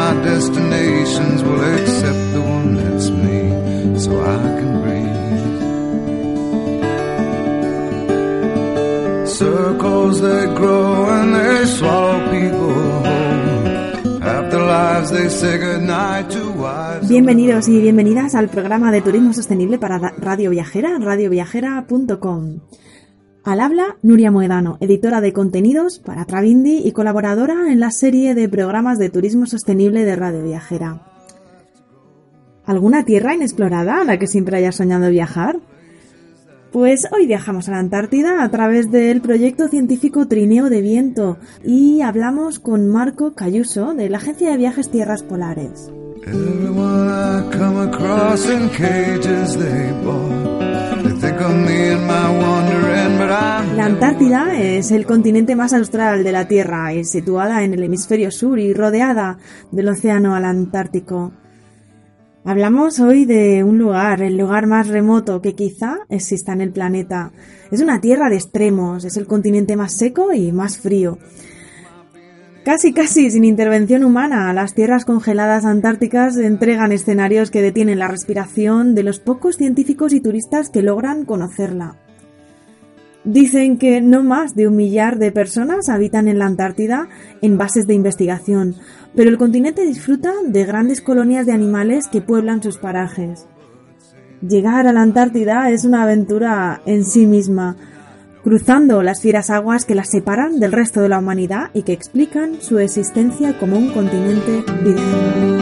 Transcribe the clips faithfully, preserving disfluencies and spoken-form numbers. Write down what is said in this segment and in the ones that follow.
my destinations will accept the one that's me, so I can breathe. Circles they grow and they swallow people whole. After lives they say goodnight to wives. Bienvenidos y bienvenidas al programa de Turismo Sostenible para Radio Viajera, radio viajera punto com. Al habla Nuria Moedano, editora de contenidos para Travindi y colaboradora en la serie de programas de turismo sostenible de Radio Viajera. ¿Alguna tierra inexplorada a la que siempre hayas soñado viajar? Pues hoy viajamos a la Antártida a través del proyecto científico Trineo de Viento y hablamos con Marco Cayuso de la agencia de viajes Tierras Polares. La Antártida es el continente más austral de la Tierra y situada en el hemisferio sur y rodeada del océano Antártico. Hablamos hoy de un lugar, el lugar más remoto que quizá exista en el planeta. Es una tierra de extremos, es el continente más seco y más frío. Casi casi sin intervención humana, las tierras congeladas antárticas entregan escenarios que detienen la respiración de los pocos científicos y turistas que logran conocerla. Dicen que no más de un millar de personas habitan en la Antártida en bases de investigación, pero el continente disfruta de grandes colonias de animales que pueblan sus parajes. Llegar a la Antártida es una aventura en sí misma, cruzando las fieras aguas que las separan del resto de la humanidad y que explican su existencia como un continente virgen.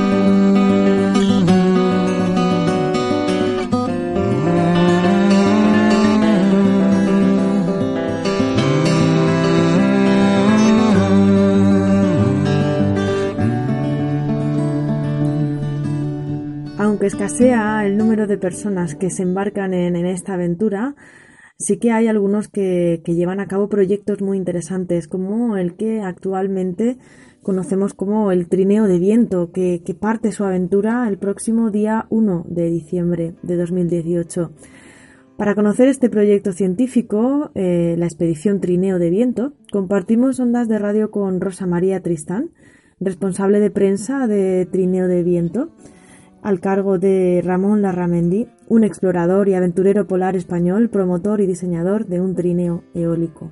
Aunque escasea el número de personas que se embarcan en, en esta aventura, sí que hay algunos que, que llevan a cabo proyectos muy interesantes, como el que actualmente conocemos como el Trineo de Viento, que, que parte su aventura el próximo día uno de diciembre de dos mil dieciocho. Para conocer este proyecto científico, eh, la expedición Trineo de Viento, compartimos ondas de radio con Rosa María Tristán, responsable de prensa de Trineo de Viento, al cargo de Ramón Larramendi, un explorador y aventurero polar español, promotor y diseñador de un trineo eólico.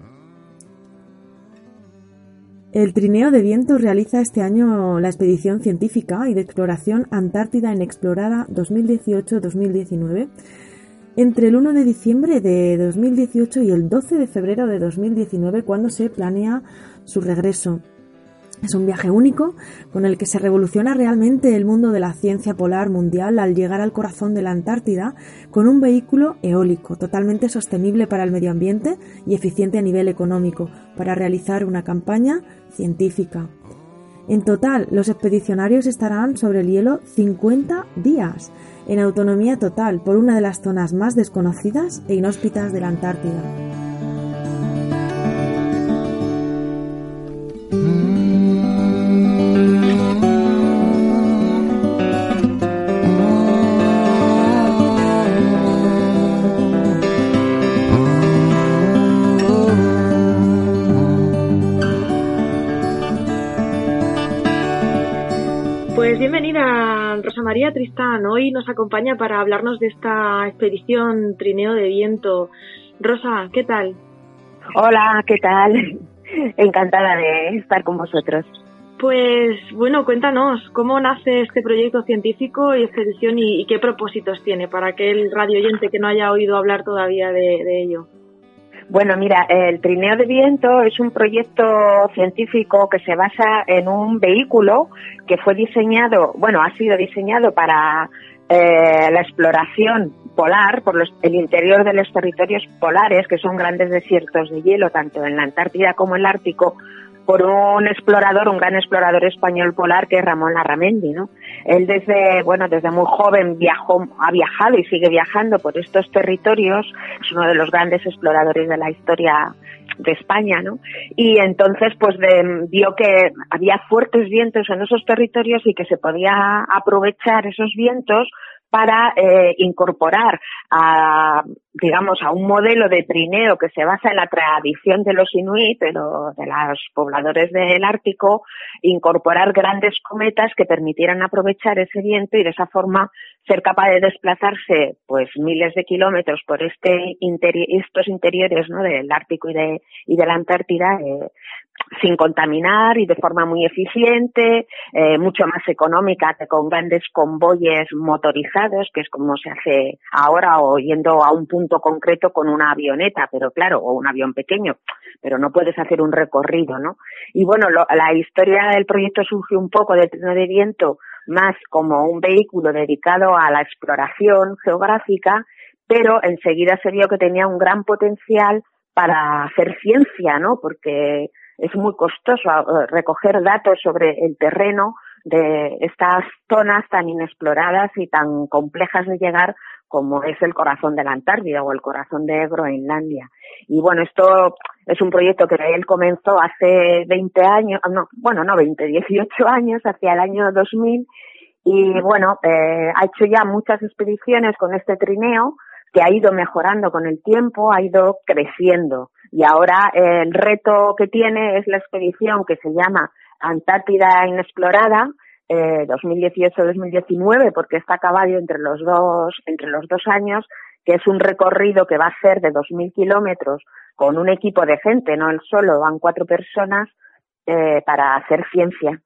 El Trineo de Viento realiza este año la expedición científica y de exploración Antártida Inexplorada dos mil dieciocho dos mil diecinueve entre el uno de diciembre de dos mil dieciocho y el doce de febrero de dos mil diecinueve, cuando se planea su regreso. Es un viaje único con el que se revoluciona realmente el mundo de la ciencia polar mundial al llegar al corazón de la Antártida con un vehículo eólico totalmente sostenible para el medio ambiente y eficiente a nivel económico para realizar una campaña científica. En total, los expedicionarios estarán sobre el hielo cincuenta días, en autonomía total por una de las zonas más desconocidas e inhóspitas de la Antártida. Pues bienvenida Rosa María Tristán, hoy nos acompaña para hablarnos de esta expedición Trineo de Viento. Rosa, ¿qué tal? Hola, ¿qué tal? Encantada de estar con vosotros. Pues bueno, cuéntanos, ¿cómo nace este proyecto científico y expedición y, y qué propósitos tiene para aquel radio oyente que no haya oído hablar todavía de, de ello? Bueno, mira, el Trineo de Viento es un proyecto científico que se basa en un vehículo que fue diseñado, bueno, ha sido diseñado para eh, la exploración polar por los, el interior de los territorios polares, que son grandes desiertos de hielo, tanto en la Antártida como en el Ártico, por un explorador, un gran explorador español polar que es Ramón Larramendi, ¿no? Él desde, bueno, desde muy joven viajó, ha viajado y sigue viajando por estos territorios, es uno de los grandes exploradores de la historia de España, ¿no? Y entonces, pues, de, vio que había fuertes vientos en esos territorios y que se podía aprovechar esos vientos para eh, incorporar a digamos, a un modelo de trineo que se basa en la tradición de los inuit, de, lo, de los pobladores del Ártico, incorporar grandes cometas que permitieran aprovechar ese viento y de esa forma ser capaz de desplazarse pues miles de kilómetros por este interi- estos interiores, ¿no?, del Ártico y de, y de la Antártida, eh, sin contaminar y de forma muy eficiente, eh, mucho más económica que con grandes convoyes motorizados, que es como se hace ahora, o yendo a un punto concreto con una avioneta, pero claro, o un avión pequeño, pero no puedes hacer un recorrido, ¿no? Y bueno, lo, la historia del proyecto surge un poco de Trino de Viento más como un vehículo dedicado a la exploración geográfica, pero enseguida se vio que tenía un gran potencial para hacer ciencia, ¿no? Porque es muy costoso recoger datos sobre el terreno de estas zonas tan inexploradas y tan complejas de llegar como es el corazón de la Antártida o el corazón de Groenlandia. Y bueno, esto es un proyecto que él comenzó hace veinte años, no, bueno, no veinte, dieciocho años, hacia el año dos mil, y bueno, eh, ha hecho ya muchas expediciones con este trineo, que ha ido mejorando con el tiempo, ha ido creciendo. Y ahora eh, el reto que tiene es la expedición que se llama Antártida Inexplorada, eh, dos mil dieciocho dos mil diecinueve, porque está a caballo entre los dos, entre los dos años, que es un recorrido que va a ser de dos mil kilómetros con un equipo de gente, no él solo, van cuatro personas, eh, para hacer ciencia.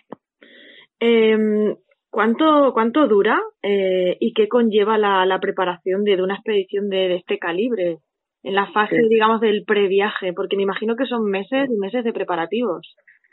Eh, ¿Cuánto cuánto dura eh, y qué conlleva la, la preparación de, de una expedición de, de este calibre en la fase, sí, digamos, del previaje? Porque me imagino que son meses y meses de preparativos.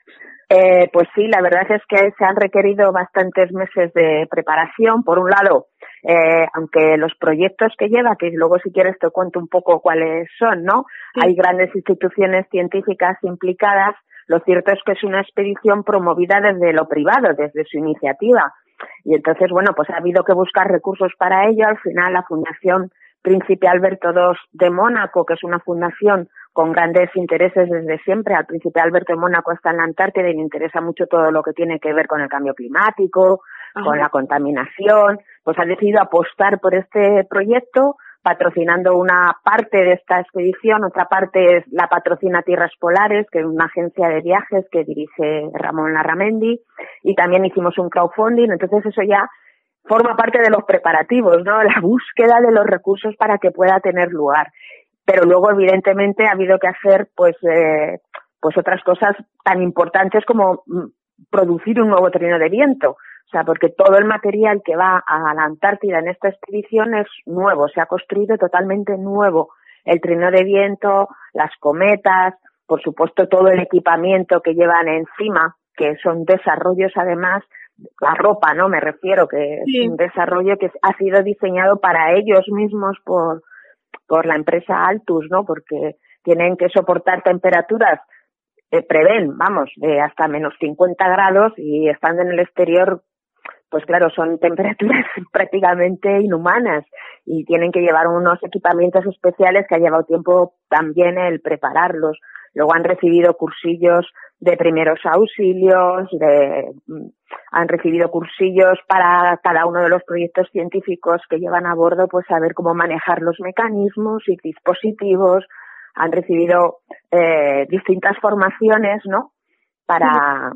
Eh, pues sí, la verdad es que se han requerido bastantes meses de preparación. Por un lado, eh, aunque los proyectos que lleva, que luego si quieres te cuento un poco cuáles son, ¿no? Sí. Hay grandes instituciones científicas implicadas. Lo cierto es que es una expedición promovida desde lo privado, desde su iniciativa. Y entonces, bueno, pues ha habido que buscar recursos para ello. Al final, la Fundación Príncipe Alberto segundo de Mónaco, que es una fundación con grandes intereses desde siempre. Al Príncipe Alberto de Mónaco está en la Antártida y le interesa mucho todo lo que tiene que ver con el cambio climático, ajá, con la contaminación. Pues ha decidido apostar por este proyecto, patrocinando una parte de esta expedición. Otra parte es la patrocina Tierras Polares, que es una agencia de viajes que dirige Ramón Larramendi, y también hicimos un crowdfunding. Entonces eso ya forma parte de los preparativos, ¿no? La búsqueda de los recursos para que pueda tener lugar. Pero luego, evidentemente, ha habido que hacer, pues, eh, pues otras cosas tan importantes como producir un nuevo trino de viento. O sea, porque todo el material que va a la Antártida en esta expedición es nuevo, se ha construido totalmente nuevo. El trino de viento, las cometas, por supuesto todo el equipamiento que llevan encima, que son desarrollos además, la ropa, ¿no? Me refiero que sí, es un desarrollo que ha sido diseñado para ellos mismos por, por la empresa Altus, ¿no? Porque tienen que soportar temperaturas, eh, prevén, vamos, de hasta menos cincuenta grados y estando en el exterior, pues claro, son temperaturas prácticamente inhumanas y tienen que llevar unos equipamientos especiales que ha llevado tiempo también el prepararlos. Luego han recibido cursillos de primeros auxilios, de, han recibido cursillos para cada uno de los proyectos científicos que llevan a bordo, pues saber cómo manejar los mecanismos y dispositivos. Han recibido eh, distintas formaciones, ¿no? Para...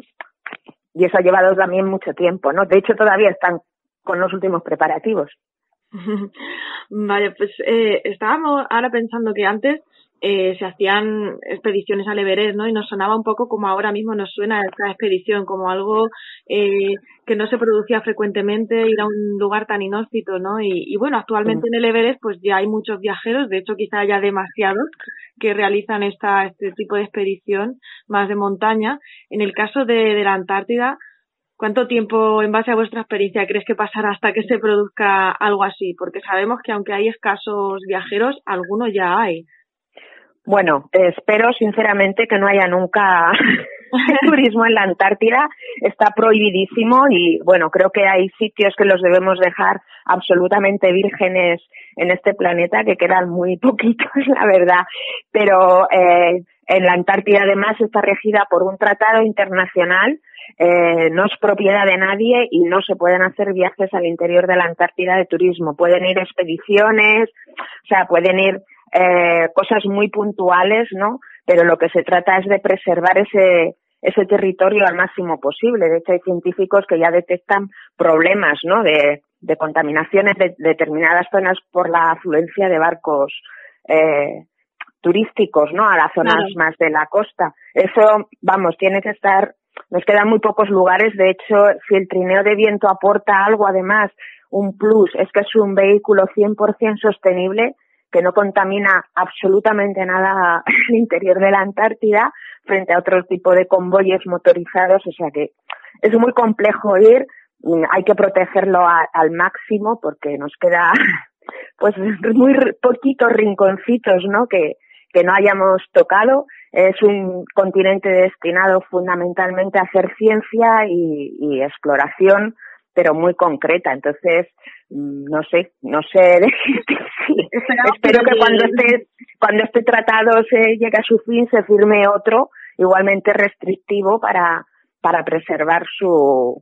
Y eso ha llevado también mucho tiempo, ¿no? De hecho, todavía están con los últimos preparativos. Vale, pues eh, estábamos ahora pensando que antes eh, se hacían expediciones al Everest, ¿no? Y nos sonaba un poco como ahora mismo nos suena esta expedición, como algo eh, que no se producía frecuentemente, ir a un lugar tan inhóspito, ¿no? Y, y bueno, actualmente sí, en el Everest pues ya hay muchos viajeros, de hecho quizá haya demasiados que realizan esta este tipo de expedición más de montaña. En el caso de, de la Antártida, ¿cuánto tiempo, en base a vuestra experiencia, crees que pasará hasta que se produzca algo así? Porque sabemos que aunque hay escasos viajeros, algunos ya hay. Bueno, eh, espero sinceramente que no haya nunca turismo en la Antártida. Está prohibidísimo y bueno, creo que hay sitios que los debemos dejar absolutamente vírgenes en este planeta, que quedan muy poquitos, la verdad. Pero eh, en la Antártida además está regida por un tratado internacional eh, no es propiedad de nadie y no se pueden hacer viajes al interior de la Antártida de turismo. Pueden ir expediciones, o sea, pueden ir eh, cosas muy puntuales, ¿no? Pero lo que se trata es de preservar ese ese territorio al máximo posible. De hecho, hay científicos que ya detectan problemas, ¿no? De, de contaminaciones de, de determinadas zonas por la afluencia de barcos eh, turísticos, ¿no? A las zonas claro. más de la costa. Eso, vamos, tiene que estar. Nos quedan muy pocos lugares. De hecho, si el trineo de viento aporta algo, además, un plus, es que es un vehículo cien por ciento sostenible, que no contamina absolutamente nada el interior de la Antártida frente a otro tipo de convoyes motorizados. O sea que es muy complejo ir, hay que protegerlo a, al máximo porque nos queda pues muy poquitos rinconcitos, ¿no? Que, que no hayamos tocado. Es un continente destinado fundamentalmente a hacer ciencia y, y exploración, pero muy concreta. Entonces, no sé, no sé decirte si. Espero que cuando este, cuando este tratado se llegue a su fin se firme otro igualmente restrictivo para, para preservar su,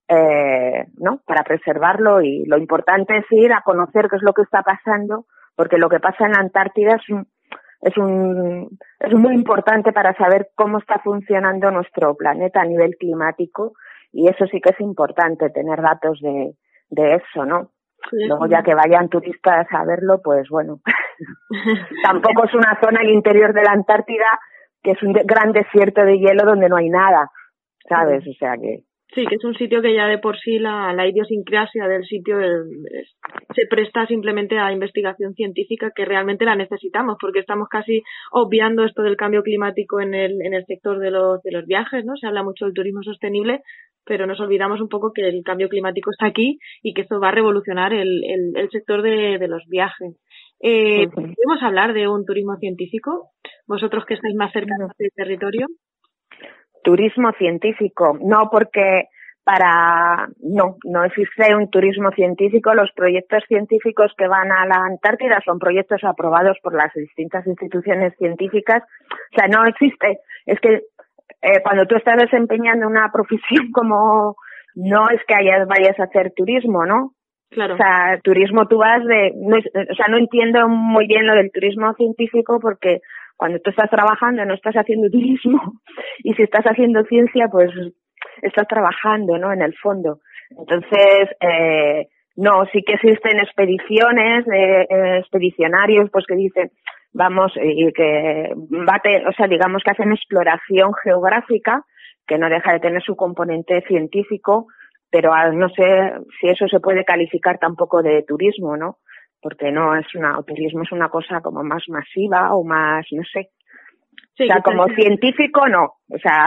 eh, ¿no? Para preservarlo, y lo importante es ir a conocer qué es lo que está pasando, porque lo que pasa en la Antártida es un, es un, es muy importante para saber cómo está funcionando nuestro planeta a nivel climático. Y eso sí que es importante, tener datos de, de eso, ¿no? Sí, Luego ya que vayan turistas a verlo, pues bueno, tampoco es una zona al interior de la Antártida que es un de, gran desierto de hielo donde no hay nada, ¿sabes? O sea que... Sí, que es un sitio que ya de por sí la, la idiosincrasia del sitio es, es, se presta simplemente a investigación científica, que realmente la necesitamos, porque estamos casi obviando esto del cambio climático en el, en el sector de los, de los viajes, ¿no? Se habla mucho del turismo sostenible, pero nos olvidamos un poco que el cambio climático está aquí y que esto va a revolucionar el, el, el sector de, de los viajes. Eh, uh-huh. ¿Podemos hablar de un turismo científico? Vosotros que estáis más cerca de este territorio. Turismo científico, no, porque para no no existe un turismo científico. Los proyectos científicos que van a la Antártida son proyectos aprobados por las distintas instituciones científicas. O sea, no existe. Es que eh, cuando tú estás desempeñando una profesión, como no es que hayas, vayas a hacer turismo, ¿no? Claro. O sea, turismo tú vas de, no, o sea, no entiendo muy bien lo del turismo científico, porque cuando tú estás trabajando no estás haciendo turismo, y si estás haciendo ciencia, pues estás trabajando, ¿no? En el fondo. Entonces, eh, no, sí que existen expediciones, eh, eh, expedicionarios, pues que dicen, vamos, y que bate, o sea, digamos que hacen exploración geográfica, que no deja de tener su componente científico, pero no sé si eso se puede calificar tampoco de turismo, ¿no? Porque no es una, o turismo es una cosa como más masiva o más, no sé. Sí, o sea, como es... científico no, o sea,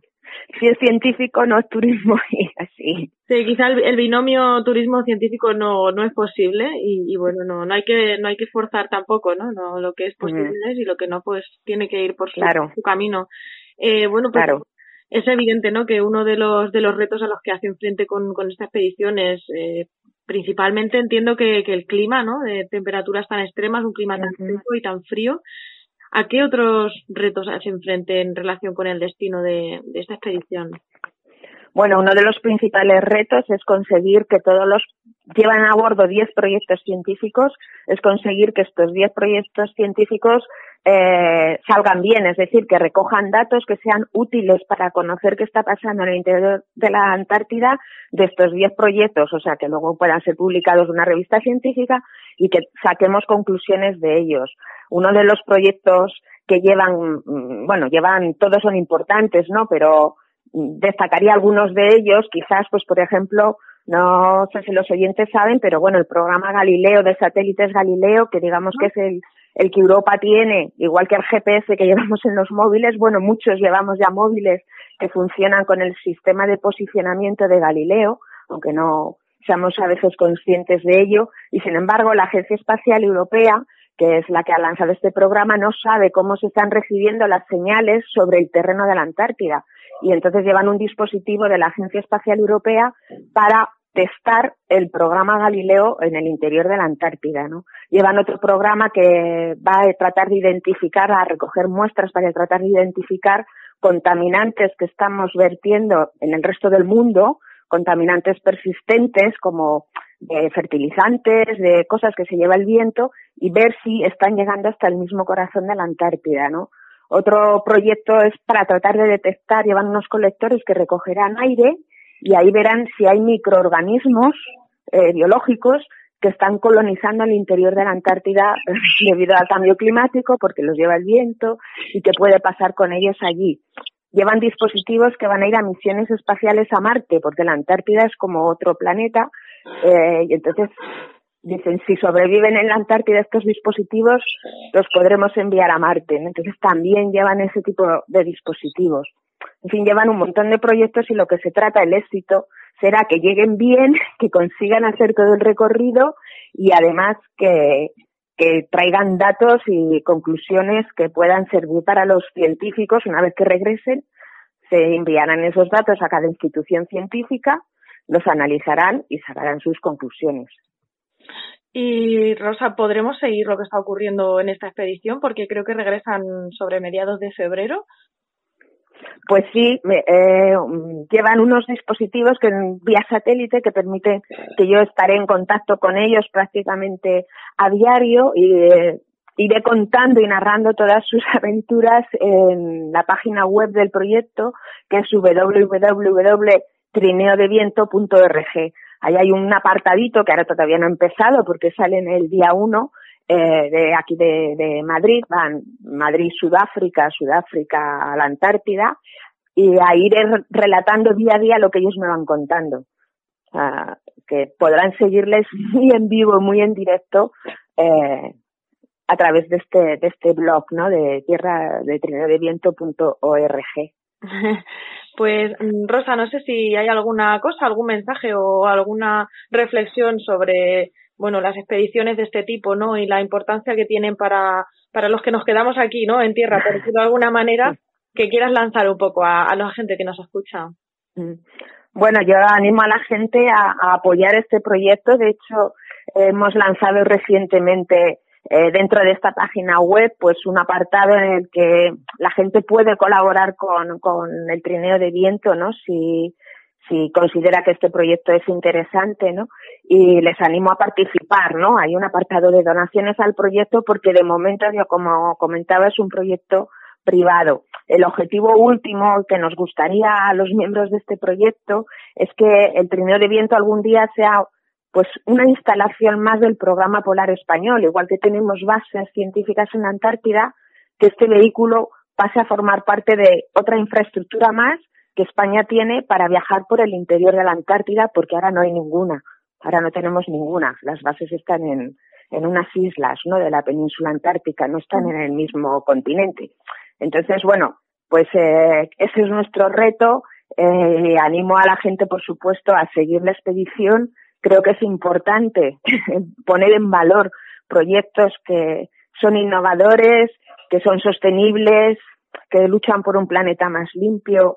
si es científico no es turismo y así. Sí, quizá el, el binomio turismo científico no no es posible y, y bueno, no no hay que no hay que forzar tampoco, ¿no? No, lo que es posible mm. es, y lo que no, pues tiene que ir por su, claro. su camino. Eh, bueno, pues claro. Es evidente, ¿no?, que uno de los de los retos a los que hacen frente con, con esta expedición es, eh, principalmente entiendo que, que el clima, ¿no?, de temperaturas tan extremas, un clima tan seco y tan frío. ¿A qué otros retos hacen frente en relación con el destino de, de esta expedición? Bueno, uno de los principales retos es conseguir que todos los llevan a bordo diez proyectos científicos, es conseguir que estos diez proyectos científicos eh, salgan bien, es decir, que recojan datos que sean útiles para conocer qué está pasando en el interior de la Antártida de estos diez proyectos, o sea, que luego puedan ser publicados en una revista científica y que saquemos conclusiones de ellos. Uno de los proyectos que llevan, bueno, llevan, todos son importantes, ¿no?, pero destacaría algunos de ellos, quizás, pues por ejemplo, no sé si los oyentes saben, pero bueno, el programa Galileo de satélites Galileo, que digamos que es el, el que Europa tiene, igual que el G P S que llevamos en los móviles, bueno, muchos llevamos ya móviles que funcionan con el sistema de posicionamiento de Galileo, aunque no seamos a veces conscientes de ello, y sin embargo la Agencia Espacial Europea, que es la que ha lanzado este programa, no sabe cómo se están recibiendo las señales sobre el terreno de la Antártida. Y entonces llevan un dispositivo de la Agencia Espacial Europea para testar el programa Galileo en el interior de la Antártida, ¿no? Llevan otro programa que va a tratar de identificar, a recoger muestras para tratar de identificar contaminantes que estamos vertiendo en el resto del mundo, contaminantes persistentes como de fertilizantes, de cosas que se lleva el viento, y ver si están llegando hasta el mismo corazón de la Antártida, ¿no? Otro proyecto es para tratar de detectar, llevan unos colectores que recogerán aire y ahí verán si hay microorganismos eh, biológicos que están colonizando el interior de la Antártida debido al cambio climático, porque los lleva el viento, y qué puede pasar con ellos allí. Llevan dispositivos que van a ir a misiones espaciales a Marte, porque la Antártida es como otro planeta, eh, y entonces dicen, si sobreviven en la Antártida estos dispositivos, los podremos enviar a Marte, ¿no? Entonces también llevan ese tipo de dispositivos. En fin, llevan un montón de proyectos y lo que se trata, el éxito, será que lleguen bien, que consigan hacer todo el recorrido y además que, que traigan datos y conclusiones que puedan servir para los científicos. Una vez que regresen, se enviarán esos datos a cada institución científica, los analizarán y sacarán sus conclusiones. Y Rosa, ¿podremos seguir lo que está ocurriendo en esta expedición? Porque creo que regresan sobre mediados de febrero. Pues sí, eh, llevan unos dispositivos que vía satélite que permiten que yo estaré en contacto con ellos prácticamente a diario y eh, iré contando y narrando todas sus aventuras en la página web del proyecto, que es doble u doble u doble u punto trineo de viento punto org. Ahí hay un apartadito que ahora todavía no ha empezado porque sale en el día uno, Eh, de aquí de, de Madrid, van Madrid, Sudáfrica, Sudáfrica a la Antártida, y a ir relatando día a día lo que ellos me van contando. Uh, que podrán seguirles muy en vivo, muy en directo, eh, a través de este, de este blog, ¿no? De tierra de trineo de viento punto org. Pues Rosa, no sé si hay alguna cosa, algún mensaje o alguna reflexión sobre, bueno, las expediciones de este tipo, ¿no? Y la importancia que tienen para, para los que nos quedamos aquí, ¿no? En tierra, por decirlo de alguna manera, que quieras lanzar un poco a, a la gente que nos escucha. Bueno, yo animo a la gente a, a apoyar este proyecto. De hecho, hemos lanzado recientemente eh, dentro de esta página web, pues un apartado en el que la gente puede colaborar con, con el trineo de viento, ¿no? Si, si considera que este proyecto es interesante, ¿no? Y les animo a participar, ¿no? Hay un apartado de donaciones al proyecto porque de momento, yo como comentaba, es un proyecto privado. El objetivo último que nos gustaría a los miembros de este proyecto es que el trineo de viento algún día sea pues una instalación más del programa polar español, igual que tenemos bases científicas en la Antártida, que este vehículo pase a formar parte de otra infraestructura más que España tiene para viajar por el interior de la Antártida, porque ahora no hay ninguna, ahora no tenemos ninguna. Las bases están en, en unas islas, ¿no?, de la península antártica, no están en el mismo continente. Entonces, bueno, pues eh, ese es nuestro reto. Eh, animo a la gente, por supuesto, a seguir la expedición. Creo que es importante poner en valor proyectos que son innovadores, que son sostenibles, que luchan por un planeta más limpio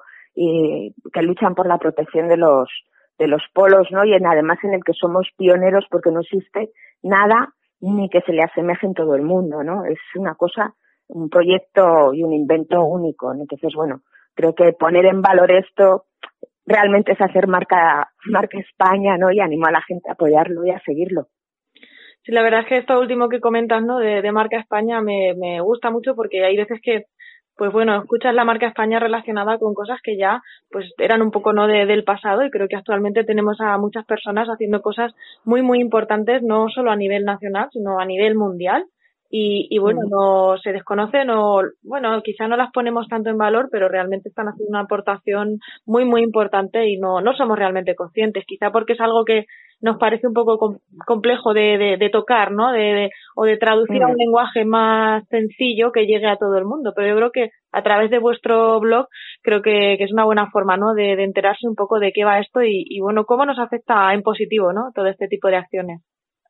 y que luchan por la protección de los de los polos, ¿no? Y en, además en el que somos pioneros porque no existe nada ni que se le asemeje en todo el mundo, ¿no? Es una cosa, un proyecto y un invento único, ¿no? Entonces, bueno, creo que poner en valor esto realmente es hacer marca marca España, ¿no? Y animo a la gente a apoyarlo y a seguirlo. Sí, la verdad es que esto último que comentas, ¿no?, de, de marca España me, me gusta mucho porque hay veces que, pues bueno, escuchas la marca España relacionada con cosas que ya pues eran un poco no de, del pasado, y creo que actualmente tenemos a muchas personas haciendo cosas muy, muy importantes, no solo a nivel nacional, sino a nivel mundial. Y, y bueno, no se desconocen o, bueno, quizá no las ponemos tanto en valor, pero realmente están haciendo una aportación muy, muy importante y no, no somos realmente conscientes. Quizá porque es algo que nos parece un poco com- complejo de, de, de tocar, ¿no? De, de, o de traducir a un lenguaje más sencillo que llegue a todo el mundo. Pero yo creo que a través de vuestro blog creo que, que es una buena forma, ¿no?, de, de enterarse un poco de qué va esto y, y, bueno, cómo nos afecta en positivo, ¿no?, todo este tipo de acciones.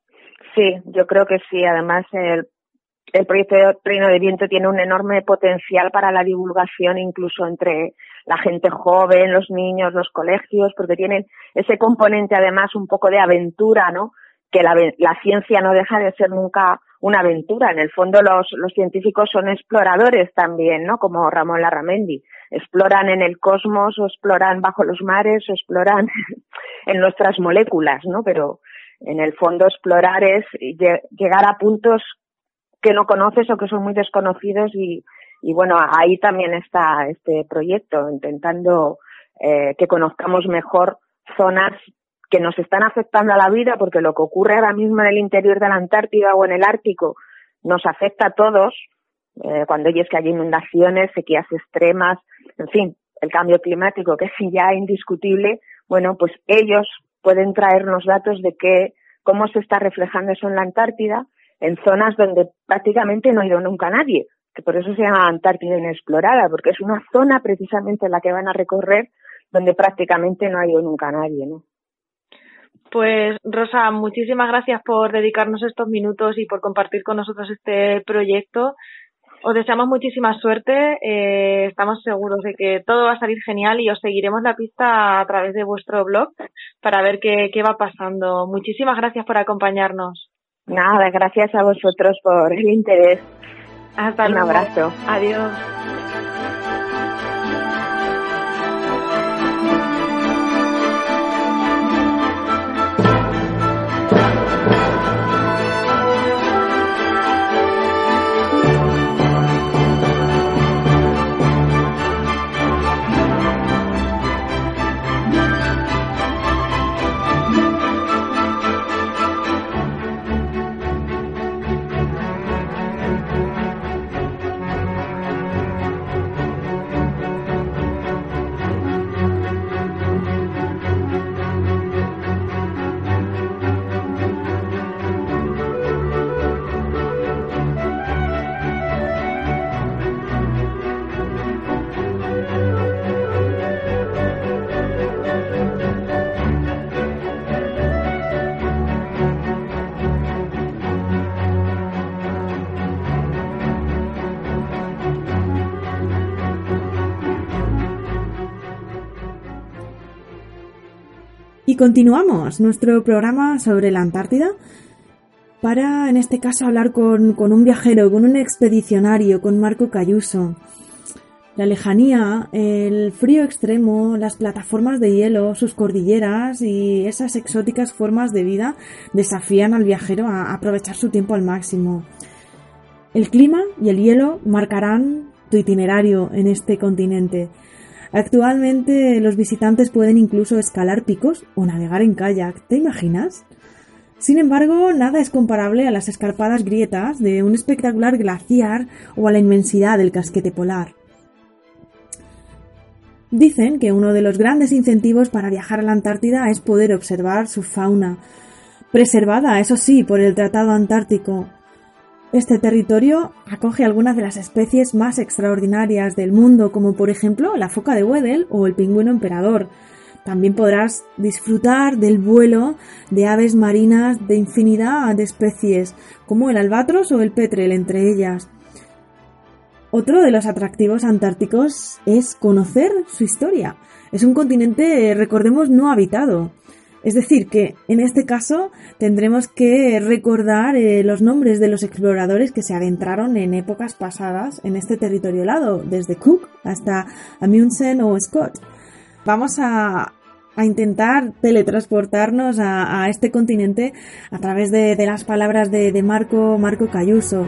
Sí, yo creo que sí. Además, el El proyecto de Trineo de Viento tiene un enorme potencial para la divulgación, incluso entre la gente joven, los niños, los colegios, porque tienen ese componente además un poco de aventura, ¿no? Que la, la ciencia no deja de ser nunca una aventura. En el fondo los, los científicos son exploradores también, ¿no? Como Ramón Larramendi. Exploran en el cosmos, o exploran bajo los mares, o exploran en nuestras moléculas, ¿no? Pero en el fondo explorar es llegar a puntos que no conoces o que son muy desconocidos y, y bueno, ahí también está este proyecto, intentando eh, que conozcamos mejor zonas que nos están afectando a la vida, porque lo que ocurre ahora mismo en el interior de la Antártida o en el Ártico nos afecta a todos, eh, cuando oyes que hay inundaciones, sequías extremas, en fin, el cambio climático, que es ya indiscutible. Bueno, pues ellos pueden traernos datos de que cómo se está reflejando eso en la Antártida, en zonas donde prácticamente no ha ido nunca nadie, que por eso se llama Antártida inexplorada, porque es una zona precisamente en la que van a recorrer donde prácticamente no ha ido nunca nadie, ¿no? Pues Rosa, muchísimas gracias por dedicarnos estos minutos y por compartir con nosotros este proyecto. Os deseamos muchísima suerte, eh, estamos seguros de que todo va a salir genial y os seguiremos la pista a través de vuestro blog para ver qué, qué va pasando. Muchísimas gracias por acompañarnos. Nada, gracias a vosotros por el interés. Hasta luego. Un abrazo. Adiós. Y continuamos nuestro programa sobre la Antártida para, en este caso, hablar con, con un viajero, con un expedicionario, con Marco Cayuso. La lejanía, el frío extremo, las plataformas de hielo, sus cordilleras y esas exóticas formas de vida desafían al viajero a aprovechar su tiempo al máximo. El clima y el hielo marcarán tu itinerario en este continente. Actualmente los visitantes pueden incluso escalar picos o navegar en kayak, ¿te imaginas? Sin embargo, nada es comparable a las escarpadas grietas de un espectacular glaciar o a la inmensidad del casquete polar. Dicen que uno de los grandes incentivos para viajar a la Antártida es poder observar su fauna, preservada, eso sí, por el Tratado Antártico. Este territorio acoge algunas de las especies más extraordinarias del mundo, como por ejemplo la foca de Weddell o el pingüino emperador. También podrás disfrutar del vuelo de aves marinas de infinidad de especies, como el albatros o el petrel, entre ellas. Otro de los atractivos antárticos es conocer su historia. Es un continente, recordemos, no habitado. Es decir, que en este caso tendremos que recordar eh, los nombres de los exploradores que se adentraron en épocas pasadas en este territorio helado, desde Cook hasta Amundsen o Scott. Vamos a, a intentar teletransportarnos a, a este continente a través de, de las palabras de, de Marco, Marco Cayuso.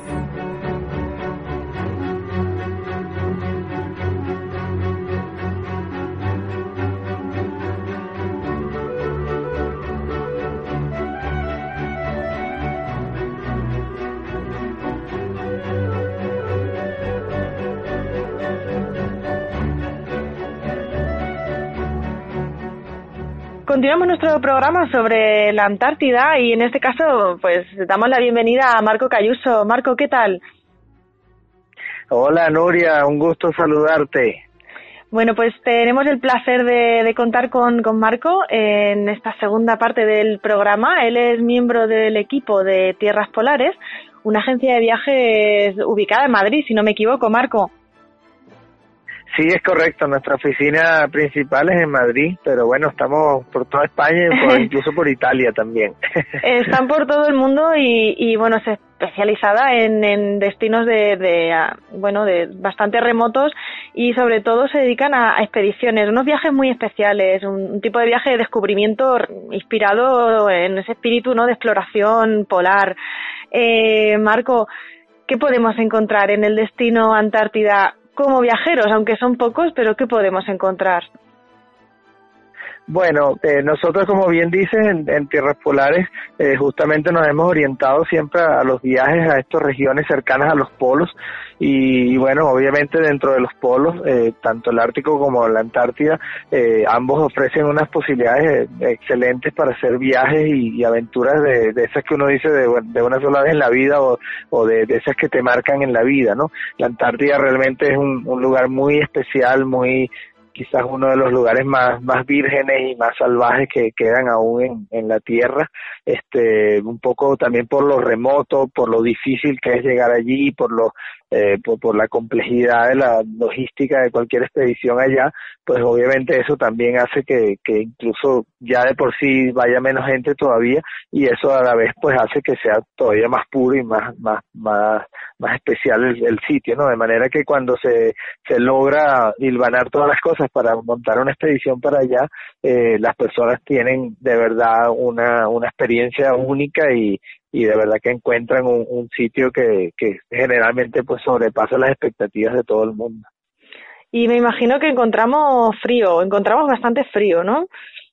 Continuamos nuestro programa sobre la Antártida y en este caso pues damos la bienvenida a Marco Cayuso. Marco, ¿qué tal? Hola Nuria, un gusto saludarte. Bueno, pues tenemos el placer de, de contar con, con Marco en esta segunda parte del programa. Él es miembro del equipo de Tierras Polares, una agencia de viajes ubicada en Madrid, si no me equivoco, Marco. Sí, es correcto. Nuestra oficina principal es en Madrid, pero bueno, estamos por toda España y por, incluso por Italia también. Están por todo el mundo y, y bueno, es especializada en, en destinos de, de, bueno, de bastante remotos y sobre todo se dedican a, a expediciones, unos viajes muy especiales, un, un tipo de viaje de descubrimiento inspirado en ese espíritu, ¿no?, de exploración polar. Eh, Marco, ¿qué podemos encontrar en el destino Antártida como viajeros, aunque son pocos, pero qué podemos encontrar? Bueno, eh, nosotros, como bien dices, en, en Tierras Polares, eh, justamente nos hemos orientado siempre a los viajes a estas regiones cercanas a los polos y, y bueno, obviamente dentro de los polos, eh, tanto el Ártico como la Antártida, eh, ambos ofrecen unas posibilidades eh, excelentes para hacer viajes y, y aventuras de, de esas que uno dice de, de una sola vez en la vida o, o de, de esas que te marcan en la vida, ¿no? La Antártida realmente es un, un lugar muy especial, muy quizás uno de los lugares más más vírgenes y más salvajes que quedan aún en, en la Tierra, este un poco también por lo remoto, por lo difícil que es llegar allí, por lo eh, por, por la complejidad de la logística de cualquier expedición allá, pues obviamente eso también hace que, que incluso ya de por sí vaya menos gente todavía y eso a la vez pues hace que sea todavía más puro y más más más más especial el, el sitio, ¿no? De manera que cuando se se logra hilvanar todas las cosas para montar una expedición para allá, eh, las personas tienen de verdad una una experiencia única y y de verdad que encuentran un, un sitio que, que generalmente pues sobrepasa las expectativas de todo el mundo. Y me imagino que encontramos frío, encontramos bastante frío, ¿no?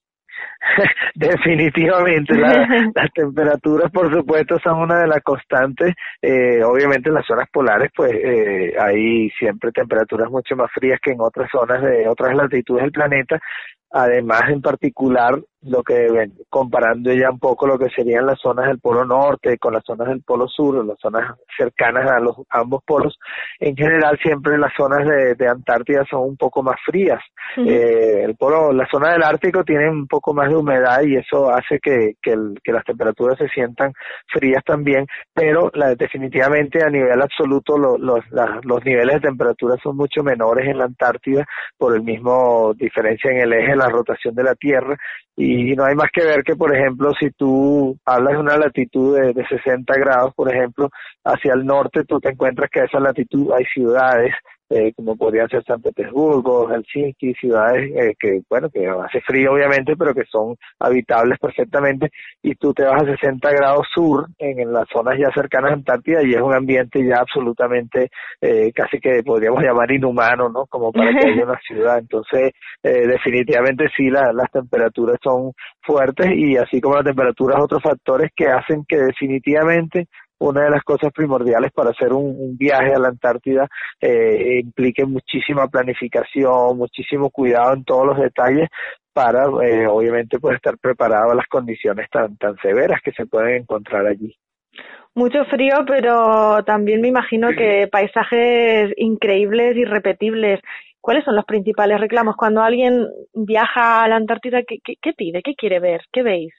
Definitivamente, la, las temperaturas por supuesto son una de las constantes, eh, obviamente en las zonas polares pues eh, hay siempre temperaturas mucho más frías que en otras zonas de otras latitudes del planeta, además en particular lo que ven, comparando ya un poco lo que serían las zonas del Polo Norte con las zonas del Polo Sur, o las zonas cercanas a los ambos polos, en general siempre las zonas de, de Antártida son un poco más frías. Uh-huh. Eh, el polo, la zona del Ártico tiene un poco más de humedad y eso hace que, que, el, que las temperaturas se sientan frías también, pero la, definitivamente a nivel absoluto lo, los, la, los niveles de temperatura son mucho menores en la Antártida por el mismo diferencia en el eje de la rotación de la Tierra. Y no hay más que ver que, por ejemplo, si tú hablas de una latitud de, de sesenta grados, por ejemplo, hacia el norte, tú te encuentras que a esa latitud hay ciudades eh, como podrían ser San Petersburgo, Helsinki, ciudades eh, que, bueno, que hace frío obviamente, pero que son habitables perfectamente, y tú te vas a sesenta grados sur, en, en las zonas ya cercanas a Antártida, y es un ambiente ya absolutamente, eh, casi que podríamos llamar inhumano, ¿no? Como para que haya una ciudad. Entonces, eh, definitivamente sí, la, las temperaturas son fuertes, y así como la temperatura, otros factores que hacen que definitivamente una de las cosas primordiales para hacer un, un viaje a la Antártida eh, implique muchísima planificación, muchísimo cuidado en todos los detalles para, eh, obviamente, pues estar preparado a las condiciones tan tan severas que se pueden encontrar allí. Mucho frío, pero también me imagino que paisajes increíbles, irrepetibles. ¿Cuáles son los principales reclamos cuando alguien viaja a la Antártida? ¿Qué, qué, qué pide? ¿Qué quiere ver? ¿Qué veis?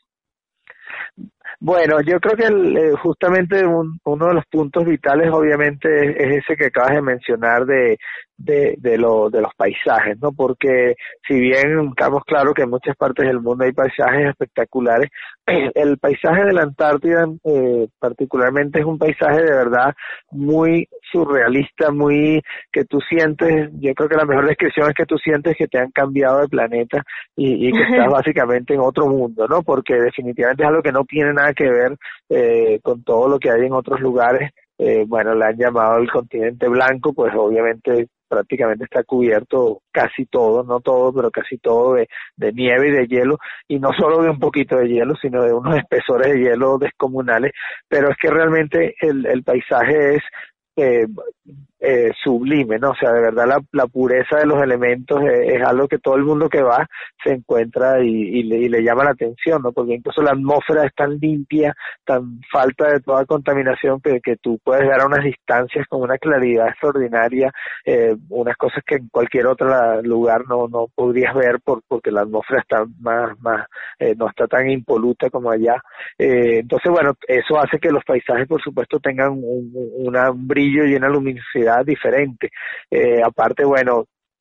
Bueno, yo creo que el, eh, justamente un, uno de los puntos vitales obviamente es, es ese que acabas de mencionar de, de, de, lo, de los paisajes, ¿no? Porque si bien estamos claros que en muchas partes del mundo hay paisajes espectaculares, el paisaje de la Antártida eh, particularmente es un paisaje de verdad muy surrealista, muy que tú sientes, yo creo que la mejor descripción es que tú sientes que te han cambiado de planeta y, y que estás básicamente en otro mundo, ¿no? Porque definitivamente es algo que no tiene nada que ver eh, con todo lo que hay en otros lugares. Eh, bueno, le han llamado el continente blanco, pues obviamente prácticamente está cubierto casi todo, no todo, pero casi todo de, de nieve y de hielo, y no solo de un poquito de hielo, sino de unos espesores de hielo descomunales, pero es que realmente el, el paisaje es eh, eh, sublime, ¿no? O sea, de verdad la, la pureza de los elementos es, es algo que todo el mundo que va se encuentra y, y, le, y le llama la atención, ¿no? Porque incluso la atmósfera es tan limpia, tan falta de toda contaminación que, que tú puedes ver a unas distancias con una claridad extraordinaria, eh, unas cosas que en cualquier otro lugar no no podrías ver por, porque la atmósfera está más, más eh, no está tan impoluta como allá. Eh, entonces, bueno, eso hace que los paisajes, por supuesto, tengan un, una, un brillo y una luminosidad diferente. Eh, aparte, bueno,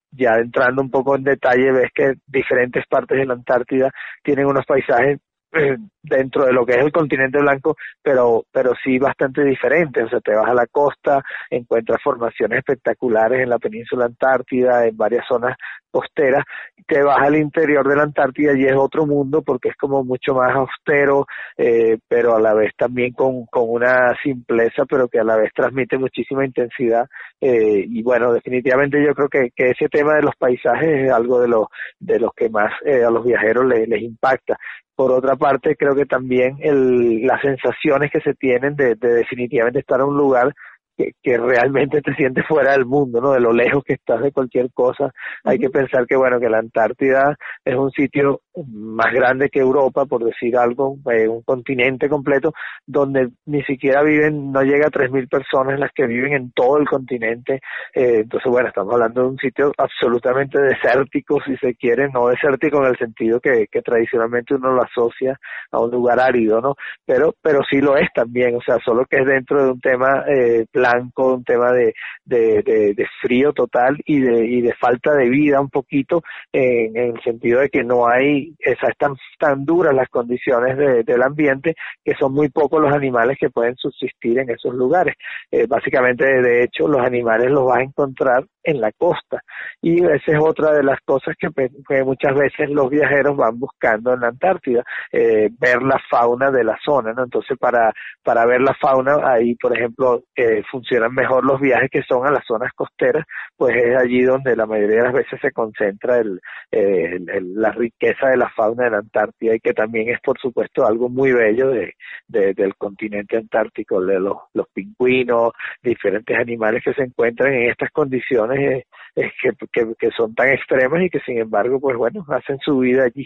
ya entrando un poco en detalle, ves que diferentes partes de la Antártida tienen unos paisajes dentro de lo que es el continente blanco, pero pero sí bastante diferente. O sea, te vas a la costa, encuentras formaciones espectaculares en la península antártida, en varias zonas costeras, te vas al interior de la Antártida y es otro mundo porque es como mucho más austero, eh, pero a la vez también con, con una simpleza, pero que a la vez transmite muchísima intensidad, eh, y bueno, definitivamente yo creo que, que ese tema de los paisajes es algo de los de los que más eh, a los viajeros les, les impacta. Por otra parte, creo que también el, las sensaciones que se tienen de, de definitivamente estar en un lugar que, que realmente te sientes fuera del mundo, ¿no? De lo lejos que estás de cualquier cosa. Uh-huh. Hay que pensar que, bueno, que la Antártida es un sitio más grande que Europa, por decir algo, eh, un continente completo, donde ni siquiera viven, no llega a tres mil personas las que viven en todo el continente. Eh, entonces, bueno, estamos hablando de un sitio absolutamente desértico, si se quiere, no desértico en el sentido que, que tradicionalmente uno lo asocia a un lugar árido, ¿no? Pero, pero sí lo es también, o sea, solo que es dentro de un tema eh, blanco, un tema de, de, de, de frío total y de, y de falta de vida un poquito, eh, en el sentido de que no hay, esas tan, tan duras las condiciones de, del ambiente, que son muy pocos los animales que pueden subsistir en esos lugares. Eh, básicamente, de hecho, los animales los vas a encontrar en la costa, y esa es otra de las cosas que, que muchas veces los viajeros van buscando en la Antártida, eh, ver la fauna de la zona, ¿no? Entonces, para para ver la fauna, ahí, por ejemplo, eh, funcionan mejor los viajes que son a las zonas costeras, pues es allí donde la mayoría de las veces se concentra el, eh, el, el, la riqueza de la fauna de la Antártida, y que también es, por supuesto, algo muy bello de, de del continente antártico, de los, los pingüinos, diferentes animales que se encuentran en estas condiciones eh, eh, que, que, que son tan extremas y que, sin embargo, pues bueno, hacen su vida allí.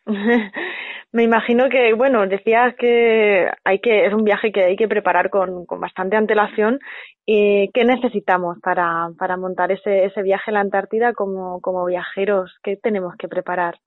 Me imagino que, bueno, decías que hay que es un viaje que hay que preparar con, con bastante antelación. ¿Y qué necesitamos para, para montar ese, ese viaje a la Antártida como, como viajeros? ¿Qué tenemos que preparar?